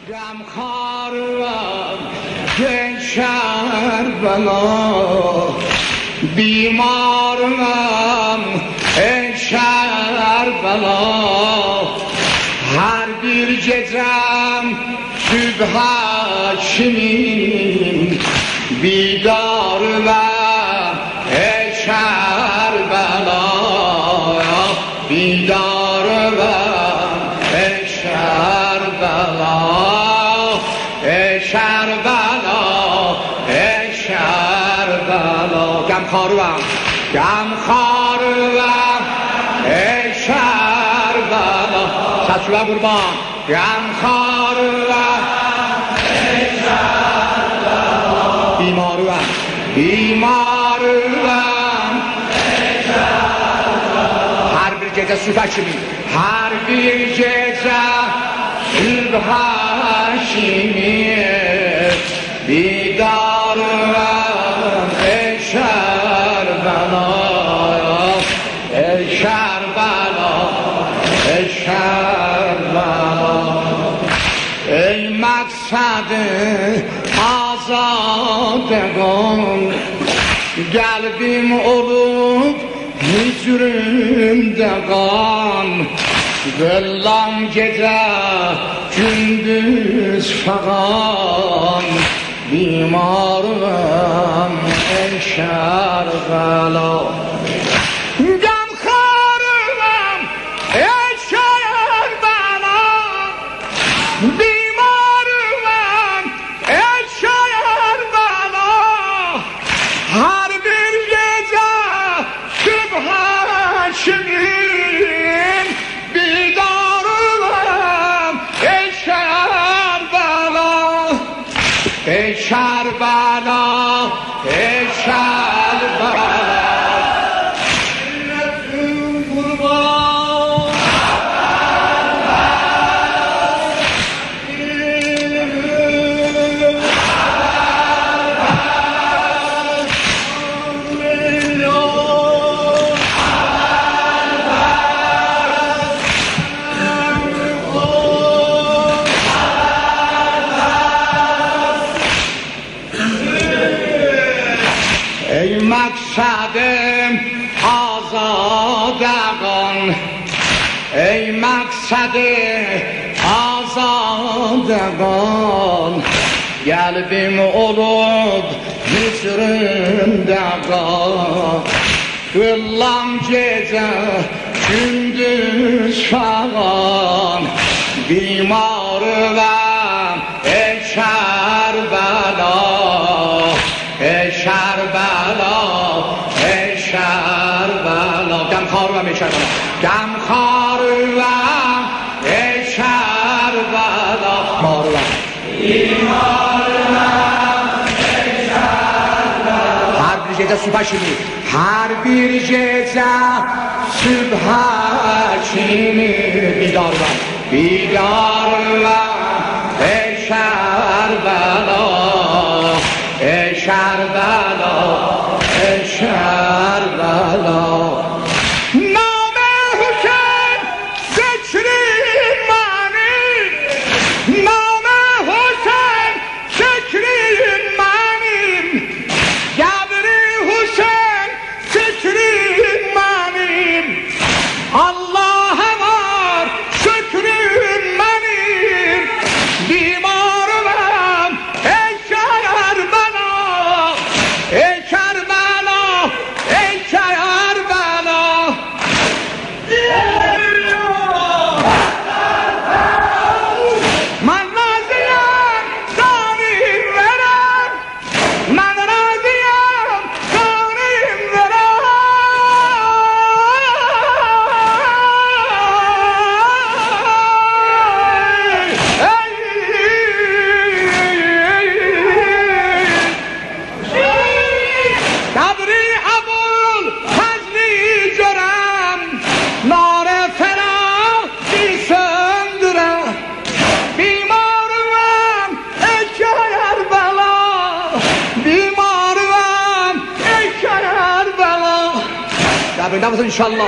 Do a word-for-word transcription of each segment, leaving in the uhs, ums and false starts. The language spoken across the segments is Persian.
غمخوارم که کربلا بیمارم ای کربلا هر bir gecem sübh kimin بیدارم ای کربلا بیدارم ای کربلا ای کربلا ای کربلا غمخوارم غمخوارم ای کربلا چشم قربان غمخوارم ای کربلا بیمارم بیمارم ای کربلا هر bir gece sübh kimi her bir gece sübh kimi بیدارم ای کربلا ای کربلا ای کربلا ای مقصد azadگان قلبim olup hicrimde kan Vellam gece gündüz falan بیمارم ای کربلا غمخوارم ای کربلا بیمارم ای کربلا هر bir gece sübh kimin بیدارم ای کربلا ای کربلا ای کربلا ای مقصد آزادگان ای مقصد آزادگان قلبim olup hicrimde kan Vellam gece gündüz falan بیمارم ای کربلا ای کربلا ای کربلا غمخوارم ای کربلا غمخوارم ای کربلا مارم بیمارم ای کربلا هر bir gece sübh kimi her bir gece sübh kimi بیدارم بیدارم ای کربلا ای کربلا ای کربلا نام حسین ذکری معنی نام حسین ذکری معنی گبری حسین ذکری معنی الله var şükrüm benim بیمارم ای کربلا ای کربلا ای کربلا من راضیم داریم برم من راضیم داریم برم قدری ابول فضلی جرم نار فراقی söndürem بیمارم ای کربلا بیمارم ای کربلا قبرده بسن انشالله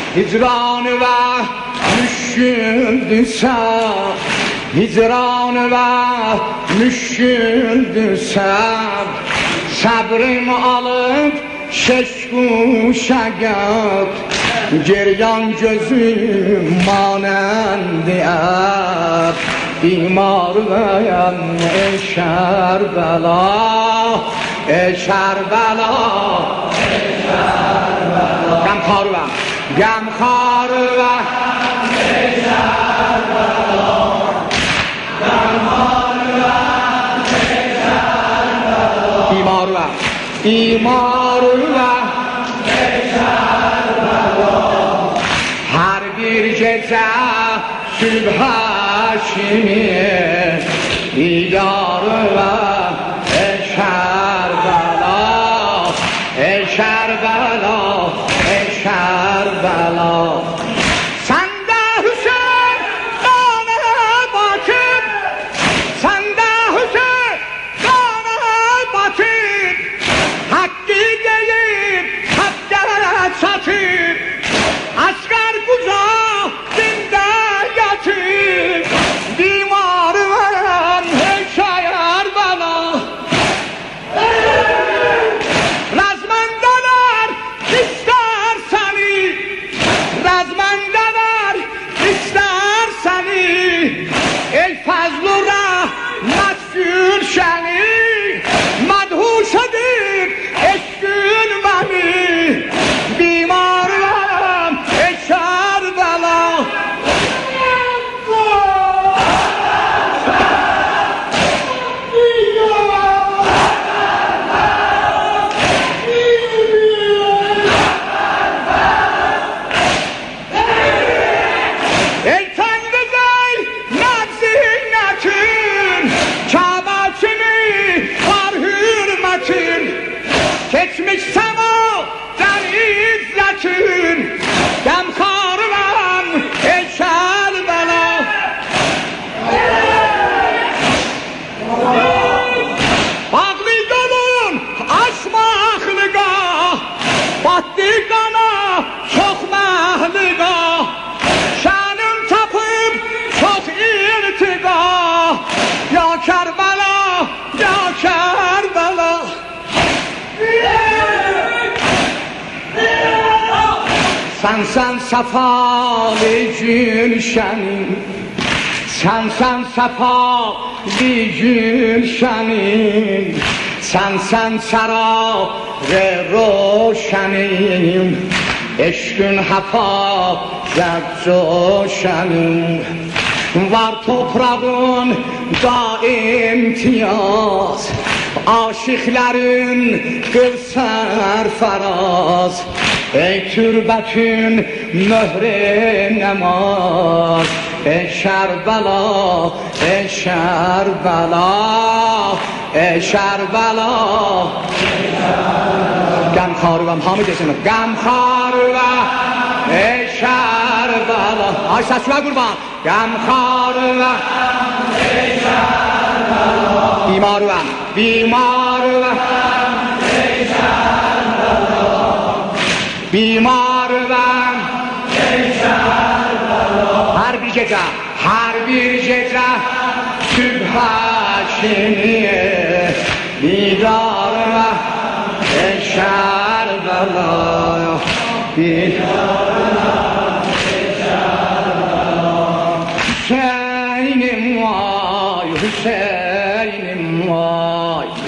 hicran ve müşküldü sab, hicran ve müşküldü sab. Sabrım alıp şeşku şagat, geryan gözüm manəndi ab. بیمار ویم ای کربلا ای کربلا ای کربلا غمخوار وم غمخوار وم ای کربلا غمخوار وم ای کربلا بیمار وم بیمار وم ای کربلا هر bir gece Sübhaşimi diyarıma ey Kerbela, ey Kerbela, ey Kerbela. Sen de Hüseyin kanı bakın, sen de Hüseyin kanı bakın. Hakkı deyip hakka satır, asker kucağı dinde yatır. Dimar veren ey Kerbela, razmendeler ister seni, razmendeler ister seni. Ey fazl-ı rahmet gülşeni, madhuşedir eşkün beni. Dimar veren ey Kerbela, geçmiş semadan izletin. Gamkhar vem ey Kerbela, bağlı yolun açmaklığa, battı kana çok mahlığa. Şanım tapıp çok irtiga, ya Kerbela, ya Kerbela. Sen sen safalı gülşenim, sen sen safalı gülşenim, sen sen sarayı roşenim, eşkün hafazet coşenim. Var toprağın da imtiyaz, aşıkların kıl serfaraz. Ey türbetün mühre namaz, ey Kerbela, ey Kerbela, ey Kerbela. Gamkhar vem hamı desin, gamkhar vem ey Kerbela. Ay sesler kurban. Gamkhar vem ey Kerbela, bimar vem, bimar vem ey Kerbela, bimar vem ey Kerbela. Her bir gece, her bir gece Sübhaşimiye didar vem ey Kerbela, didar vem ey Kerbela. Hüseyin'im vay, Hüseyin'im vay.